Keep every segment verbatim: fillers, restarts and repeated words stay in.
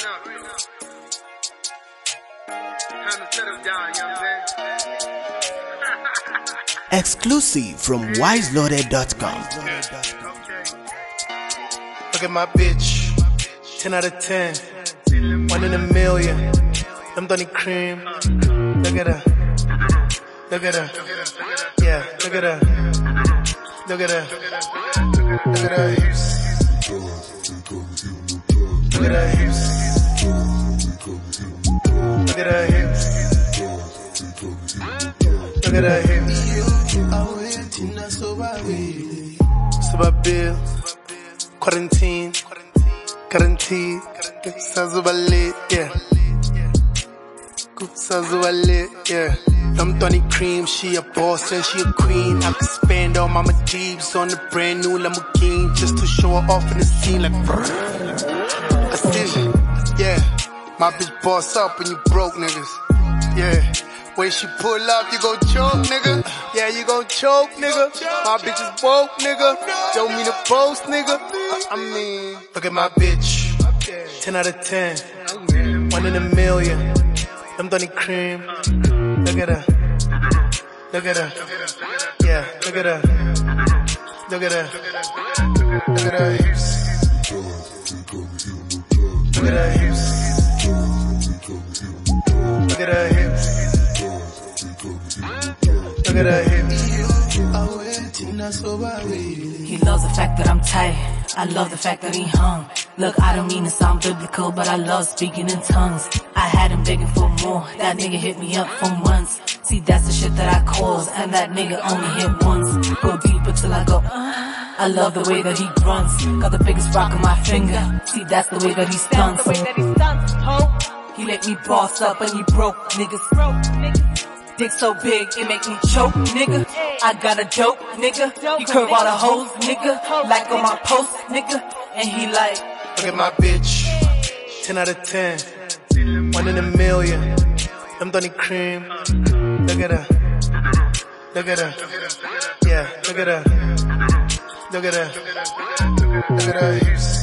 Exclusive from wise loaded dot com. Look at my bitch, ten out of ten, one in a million. I'm Donny Cream. Look at her, look at her, yeah, look at her, look at her, look at her hips, look at her hips, look at her hips, look at her hips. Subabil, quarantine, quarantine, Sazubalit, yeah. Sazubalit, yeah. I'm Donny Cream, she a boss and she a queen. I could spend all my Jeeps on the brand new Lamborghini just to show her off in the scene like precision, yeah. My bitch boss up when you broke niggas, yeah. When she pull up, you gon' choke, nigga. Yeah, you gon' choke, nigga. My bitch is woke, nigga. Don't mean to boast, nigga. I mean, look at my bitch, ten out of ten, one in a million. I'm Donny Cream. Look at her, look at her, yeah, look at her, look at her, look at her hips, look at her hips, look at her hips. Look at her hips. He loves the fact that I'm tight. I love the fact that he hung. Look, I don't mean to sound biblical, but I love speaking in tongues. I had him begging for more. That nigga hit me up for months. See, that's the shit that I cause, and that nigga only hit once. Go deeper till I go. I love the way that he grunts. Got the biggest rock on my finger. See, that's the way that he stunts. He let me boss up and he broke niggas. Dick so big, it make me choke, nigga. I got a dope, nigga. You curve all the hoes, nigga. Like on my post, nigga. And he like, look at my bitch, ten out of ten, one in a million. I'm Donny Cream. Look at her, look at her, yeah, look at her, look at her, look at her hips,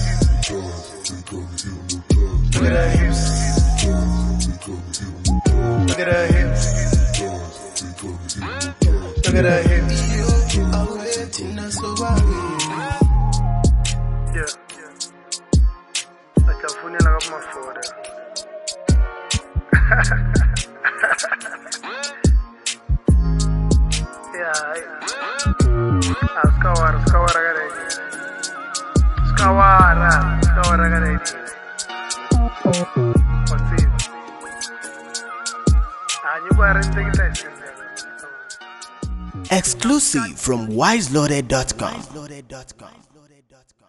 look at her hips, look at her hips. Look at her hips. Yeah. Like a funny like my photo. Yeah. Skawara, skawara garedi. Skawara, skawara garedi. What's it? Ah, you were in the kitchen. Exclusive from wise loaded dot com.